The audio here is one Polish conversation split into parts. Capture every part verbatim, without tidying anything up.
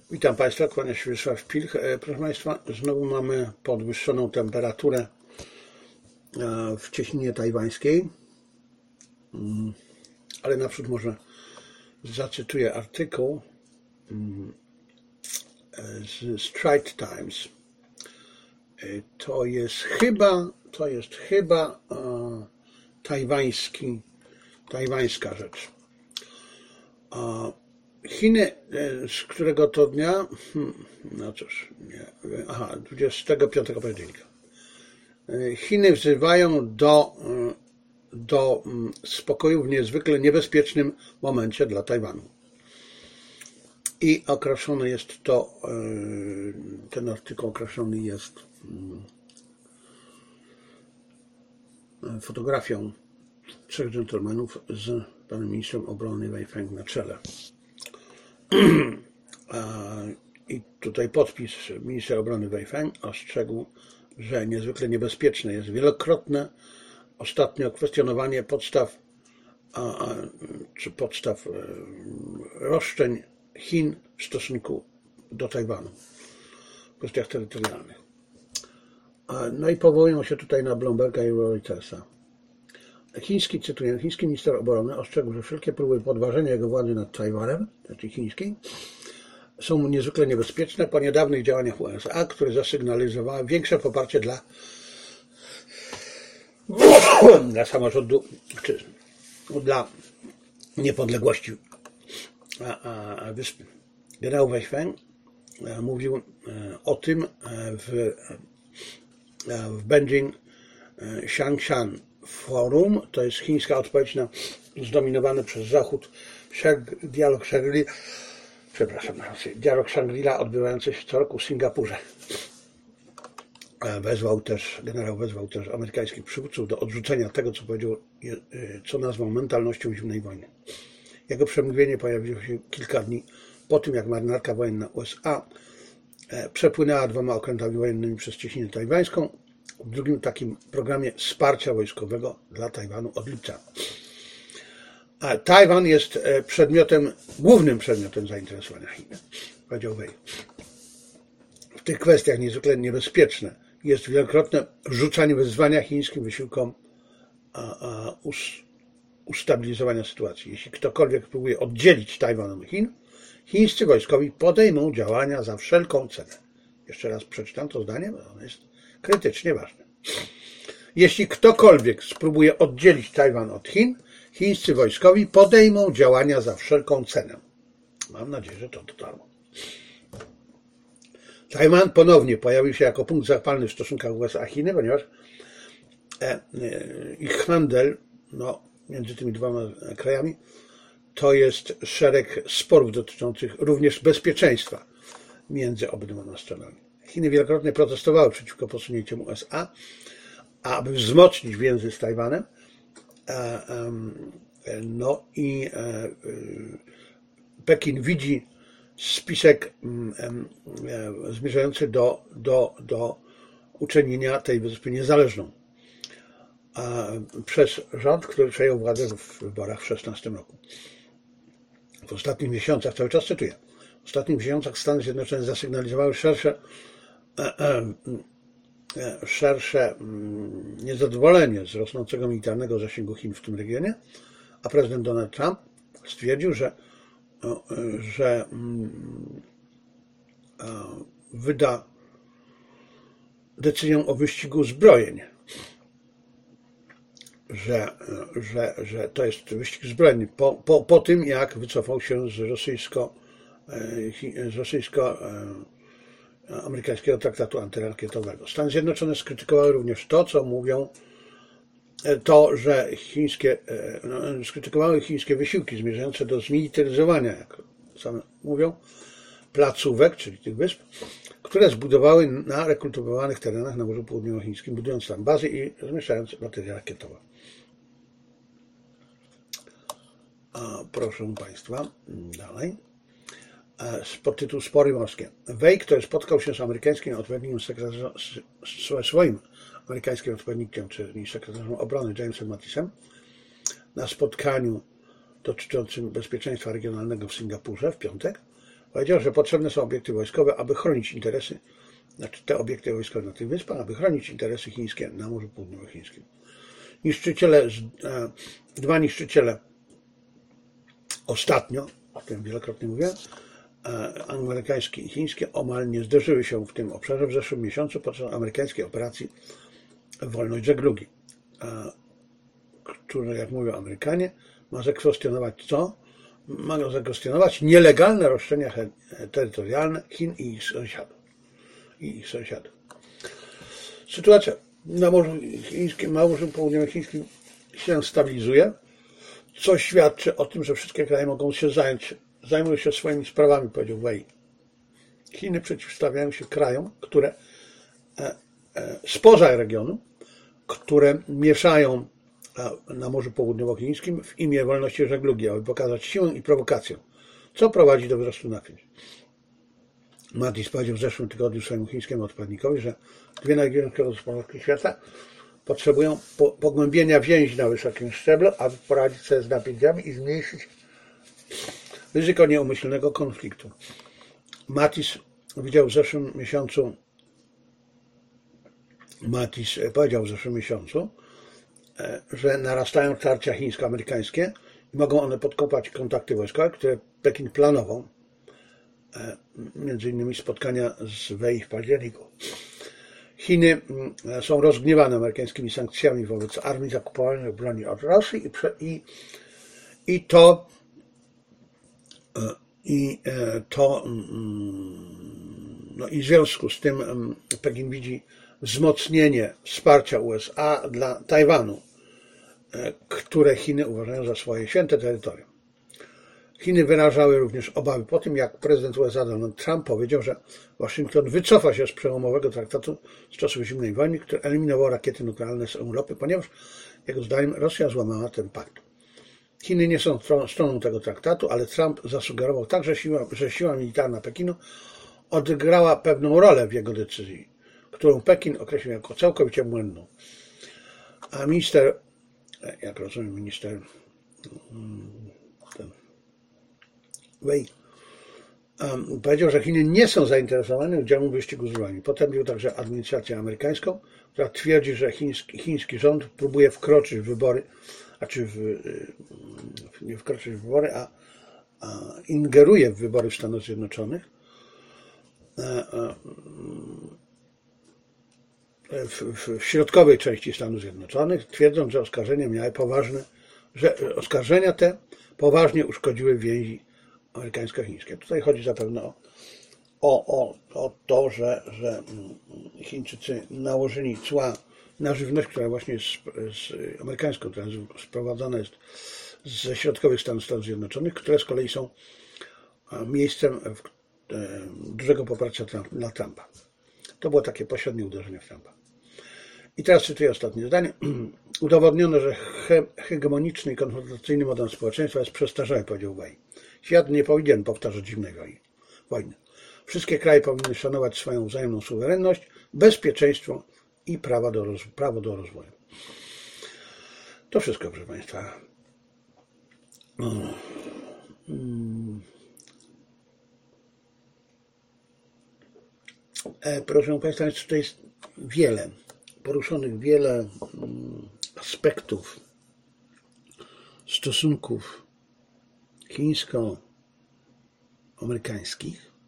Witam Państwa, kłania się Wiesław Pilch. Proszę Państwa, znowu mamy podwyższoną temperaturę w cieśninie tajwańskiej, ale naprzód może zacytuję artykuł z Straits Times. To jest chyba, to jest chyba tajwański, tajwańska rzecz. Chiny, z którego to dnia, no cóż, nie, aha, dwudziestego piątego października. Chiny wzywają do, do spokoju w niezwykle niebezpiecznym momencie dla Tajwanu. I określony jest to, ten artykuł określony jest fotografią trzech dżentelmenów z panem ministrem obrony Wei Feng na czele. I tutaj podpis ministra obrony Wei Feng ostrzegł, że niezwykle niebezpieczne jest wielokrotne ostatnio kwestionowanie podstaw czy podstaw roszczeń Chin w stosunku do Tajwanu w kwestiach terytorialnych. No i powołują się tutaj na Bloomberga i Reutersa. Chiński, cytuję, chiński minister obrony ostrzegł, że wszelkie próby podważenia jego władzy nad Tajwanem, znaczy chińskiej, są niezwykle niebezpieczne po niedawnych działaniach U S A, które zasygnalizowały większe poparcie dla, dla samorządu, czy dla niepodległości wyspy. Generał Wei Feng mówił o tym w, w Beijing Xiangshan Forum, to jest chińska odpowiedź na zdominowany przez Zachód dialog Shangri, przepraszam, dialog Shangri-La odbywający się co roku w Singapurze. Wezwał też, generał wezwał też amerykańskich przywódców do odrzucenia tego, co powiedział, co nazwał mentalnością zimnej wojny. Jego przemówienie pojawiło się kilka dni po tym, jak marynarka wojenna U S A przepłynęła dwoma okrętami wojennymi przez cieśninę tajwańską, w drugim takim programie wsparcia wojskowego dla Tajwanu od lipca. A Tajwan jest przedmiotem, głównym przedmiotem zainteresowania Chin, powiedział Wei. W tych kwestiach niezwykle niebezpieczne jest wielokrotne rzucanie wyzwania chińskim wysiłkom a, a, us, ustabilizowania sytuacji. Jeśli ktokolwiek próbuje oddzielić Tajwan od Chin, chińscy wojskowi podejmą działania za wszelką cenę. Jeszcze raz przeczytam to zdanie, bo ono jest krytycznie ważne. Jeśli ktokolwiek spróbuje oddzielić Tajwan od Chin, chińscy wojskowi podejmą działania za wszelką cenę. Mam nadzieję, że to dotarło. Tajwan ponownie pojawił się jako punkt zapalny w stosunkach U S A-Chiny, ponieważ ich handel no, między tymi dwoma krajami to jest szereg sporów dotyczących również bezpieczeństwa między obydwoma stronami. Chiny wielokrotnie protestowały przeciwko posunięciom U S A, aby wzmocnić więzy z Tajwanem. No i Pekin widzi spisek zmierzający do, do, do uczynienia tej wyspy niezależną przez rząd, który przejął władzę w wyborach w szesnastym roku. W ostatnich miesiącach, cały czas cytuję, w ostatnich miesiącach Stany Zjednoczone zasygnalizowały szersze szersze niezadowolenie z rosnącego militarnego zasięgu Chin w tym regionie, a prezydent Donald Trump stwierdził, że, że wyda decyzję o wyścigu zbrojeń, że, że, że to jest wyścig zbrojny po, po, po tym, jak wycofał się z rosyjsko, z rosyjsko amerykańskiego traktatu antyrakietowego. Stany Zjednoczone skrytykowały również to, co mówią, to, że chińskie, no, skrytykowały chińskie wysiłki zmierzające do zmilitaryzowania, jak same mówią, placówek, czyli tych wysp, które zbudowały na rekultywowanych terenach na Morzu Południowochińskim, budując tam bazy i rozmieszczając baterie rakietowe. A proszę Państwa, dalej. Z podtytułu Spory morskie. Wei, który spotkał się z amerykańskim odpowiednikiem sekretarzem, z swoim amerykańskim odpowiednikiem, czyli sekretarzem obrony Jamesem Mattisem, na spotkaniu dotyczącym bezpieczeństwa regionalnego w Singapurze w piątek, Powiedział, że potrzebne są obiekty wojskowe, aby chronić interesy, znaczy te obiekty wojskowe na tych wyspach, aby chronić interesy chińskie na Morzu Południowochińskim. Niszczyciele, dwa niszczyciele ostatnio, o tym wielokrotnie mówię, amerykańskie i chińskie omal nie zderzyły się w tym obszarze w zeszłym miesiącu podczas amerykańskiej operacji Wolność Żeglugi, która, jak mówią Amerykanie, ma zakwestionować co? Ma zakwestionować nielegalne roszczenia terytorialne Chin i ich sąsiadów. I ich sąsiadów. Sytuacja na Morzu Chińskim, na Morzu Południowochińskim się stabilizuje, co świadczy o tym, że wszystkie kraje mogą się zająć, zajmują się swoimi sprawami, powiedział Wei. Chiny przeciwstawiają się krajom, które spoza regionu, które mieszają na Morzu Południowochińskim w imię wolności żeglugi, aby pokazać siłę i prowokację, co prowadzi do wzrostu napięć. Mattis powiedział w zeszłym tygodniu swojemu chińskiemu odpowiednikowi, że dwie największe gospodarki świata potrzebują pogłębienia więzi na wysokim szczeblu, aby poradzić sobie z napięciami i zmniejszyć ryzyko nieumyślnego konfliktu. Mattis widział w zeszłym miesiącu Mattis powiedział w zeszłym miesiącu, że narastają tarcia chińsko-amerykańskie i mogą one podkopać kontakty wojskowe, które Pekin planował, między innymi spotkania z Wei w październiku. Chiny są rozgniewane amerykańskimi sankcjami wobec armii zakupowanej broni od Rosji i, i, i to i to no i w związku z tym Pekin widzi wzmocnienie wsparcia U S A dla Tajwanu, które Chiny uważają za swoje święte terytorium. Chiny wyrażały również obawy po tym, jak prezydent U S A Donald Trump powiedział, że Waszyngton wycofa się z przełomowego traktatu z czasów zimnej wojny, który eliminował rakiety nuklearne z Europy, ponieważ jego zdaniem Rosja złamała ten pakt. Chiny nie są stroną tego traktatu, ale Trump zasugerował także, siła, że siła militarna Pekinu odegrała pewną rolę w jego decyzji, którą Pekin określił jako całkowicie błędną. A minister, jak rozumiem, minister ten, Wei um, powiedział, że Chiny nie są zainteresowane udziałem w wyścigu z bronią. Potępił także administrację amerykańską, która twierdzi, że chiński, chiński rząd próbuje wkroczyć w wybory, a czy w, nie wkroczyć w wybory, a, a ingeruje w wybory w Stanach Zjednoczonych. W, w, w środkowej części Stanów Zjednoczonych, twierdząc, że oskarżenia miały poważne, że oskarżenia te poważnie uszkodziły więzi amerykańsko-chińskie. Tutaj chodzi zapewne o, o, o, o to, że, że Chińczycy nałożyli cła na żywność, która właśnie jest z amerykańską, która sprowadzana jest ze środkowych Stanów, Stanów Zjednoczonych, które z kolei są miejscem dużego poparcia dla Trumpa. To było takie pośrednie uderzenie w Trumpa. I teraz cytuję ostatnie zdanie. Udowodniono, że he hegemoniczny i konfrontacyjny model społeczeństwa jest przestarzały, powiedział Wei. Świat nie powinien powtarzać zimnej wojny. Wszystkie kraje powinny szanować swoją wzajemną suwerenność, bezpieczeństwo i prawo do, prawo do rozwoju. To wszystko, proszę Państwa. Proszę Państwa, jest tutaj wiele poruszonych, wiele aspektów stosunków chińsko-amerykańskich.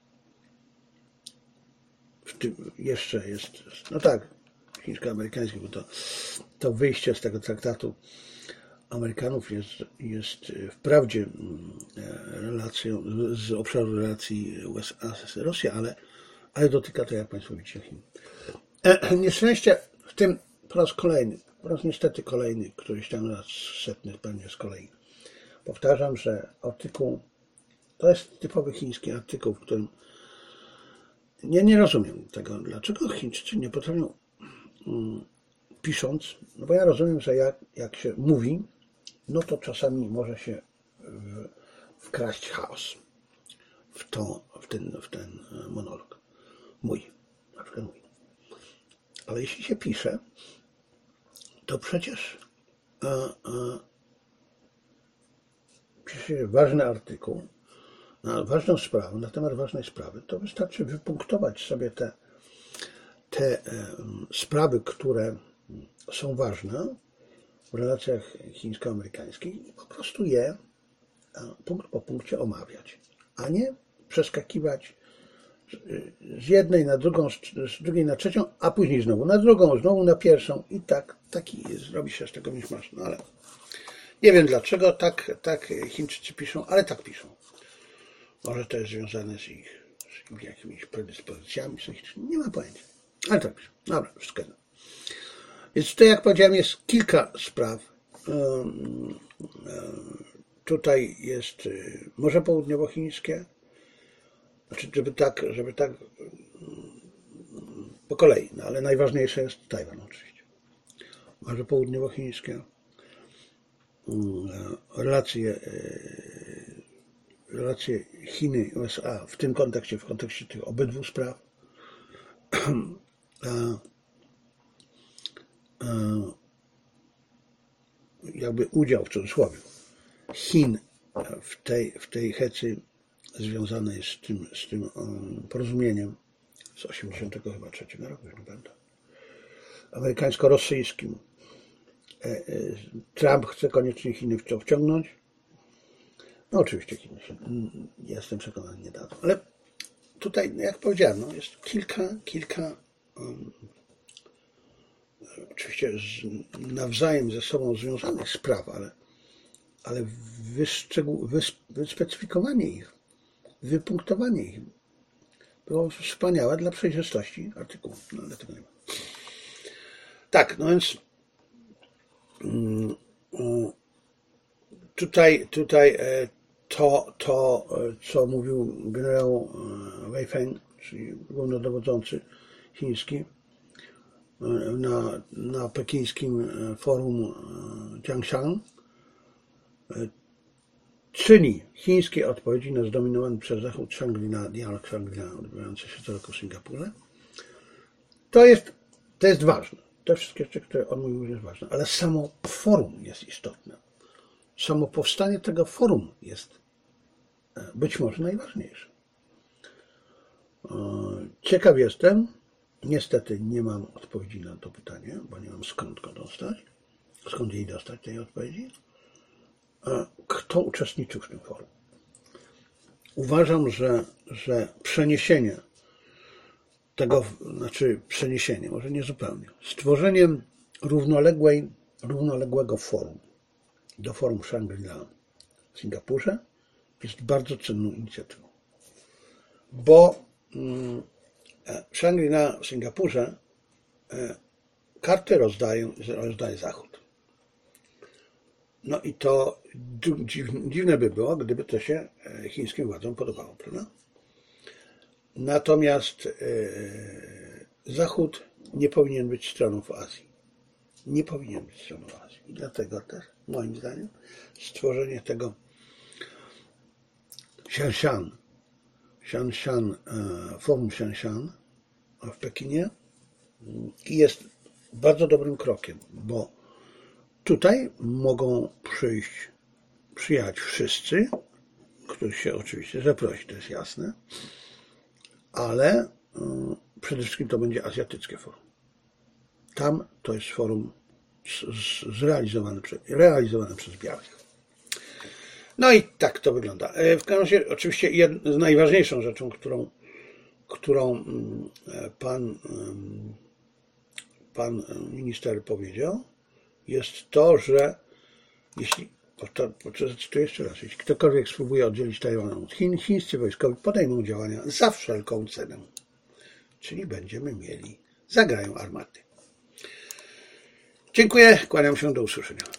W tym jeszcze jest, no tak, chińsko-amerykańskich, bo to, to wyjście z tego traktatu Amerykanów jest, jest wprawdzie relacją z obszaru relacji U S A z Rosją, ale, ale dotyka to, jak Państwo widzicie, Chin. Nieszczęście w tym po raz kolejny, po raz niestety kolejny, któryś tam raz setny pewnie z kolei. Powtarzam, że artykuł, to jest typowy chiński artykuł, w którym nie, nie rozumiem tego, dlaczego Chińczycy nie potrafią, um, pisząc, no bo ja rozumiem, że jak, jak się mówi, no to czasami może się w, wkraść chaos w, to, w, ten, w ten monolog. Mój, na przykład mój. Ale jeśli się pisze, to przecież a, a, pisze się ważny artykuł, na ważną sprawę, na temat ważnej sprawy, to wystarczy wypunktować sobie te, te sprawy, które są ważne w relacjach chińsko-amerykańskich i po prostu je punkt po punkcie omawiać, a nie przeskakiwać z jednej na drugą, z drugiej na trzecią, a później znowu na drugą, znowu na pierwszą i tak, taki zrobi się z tego miszmasz. No ale nie wiem dlaczego tak, tak Chińczycy piszą, ale tak piszą. Może to jest związane z ich, z ich jakimiś predyspozycjami psychicznymi, nie ma pojęcia, ale tak piszą. Dobra, wszystko jedno. Więc tutaj, jak powiedziałem, jest kilka spraw. Tutaj jest Morze Południowochińskie, znaczy, żeby tak, żeby tak po kolei, no ale najważniejsze jest Tajwan oczywiście. Morze Południowochińskie, relacje, relacje Chiny i U S A w tym kontekście, w kontekście tych obydwu spraw, jakby udział w cudzysłowie Chin w tej, w tej hecy związanej z tym, z tym porozumieniem z osiemdziesiątego chyba trzeciego roku, już nie pamiętam, amerykańsko-rosyjskim. Trump chce koniecznie Chiny w to wciągnąć. No oczywiście Chiny się, jestem przekonany, nie dadzą. Ale tutaj, jak powiedziałem, no, jest kilka, kilka um, oczywiście z, nawzajem ze sobą związanych spraw, ale, ale wyszczegół, wys, wyspecyfikowanie ich, wypunktowanie ich było wspaniałe dla przejrzystości artykułu. No ale tego nie ma. Tak, no więc tutaj, tutaj to, to, co mówił generał Wei Feng, czyli głównodowodzący chiński, na, na pekińskim forum Jiangshan, czyni chińskie odpowiedzi na zdominowany przez Zachód Shangri-La, dialog Shangri-La odbywający się co roku w Singapurze. To jest, to jest ważne. Te wszystkie rzeczy, które on mówił, jest ważne. Ale samo forum jest istotne. Samo powstanie tego forum jest być może najważniejsze. Ciekaw jestem, niestety nie mam odpowiedzi na to pytanie, bo nie mam skąd go dostać, skąd jej dostać tej odpowiedzi. Kto uczestniczył w tym forum? Uważam, że, że przeniesienie tego, znaczy przeniesienie, może nie zupełnie, stworzeniem równoległej, równoległego forum do forum Shangri-La w Singapurze jest bardzo cenną inicjatywą. Bo mm, Shangri-La w Singapurze e, karty rozdają, rozdaje Zachód. No i to dziwne by było, gdyby to się chińskim władzom podobało, prawda? Natomiast e, Zachód nie powinien być stroną w Azji. Nie powinien być stroną w Azji. I dlatego też, moim zdaniem, stworzenie tego Xianshan, Xianshan, forum Xianshan w Pekinie jest bardzo dobrym krokiem, bo tutaj mogą przyjść, przyjechać wszyscy, których się oczywiście zaprosi, to jest jasne, ale przede wszystkim to będzie azjatyckie forum. Tam to jest forum zrealizowane, realizowane przez białych. No i tak to wygląda. W każdym razie oczywiście z najważniejszą rzeczą, którą, którą pan, pan minister powiedział, jest to, że jeśli, zacytuję jeszcze raz, jeśli ktokolwiek spróbuje oddzielić Tajwan od Chin, chińscy wojskowi podejmą działania za wszelką cenę. Czyli będziemy mieli, zagrają armaty. Dziękuję, kłaniam się, do usłyszenia.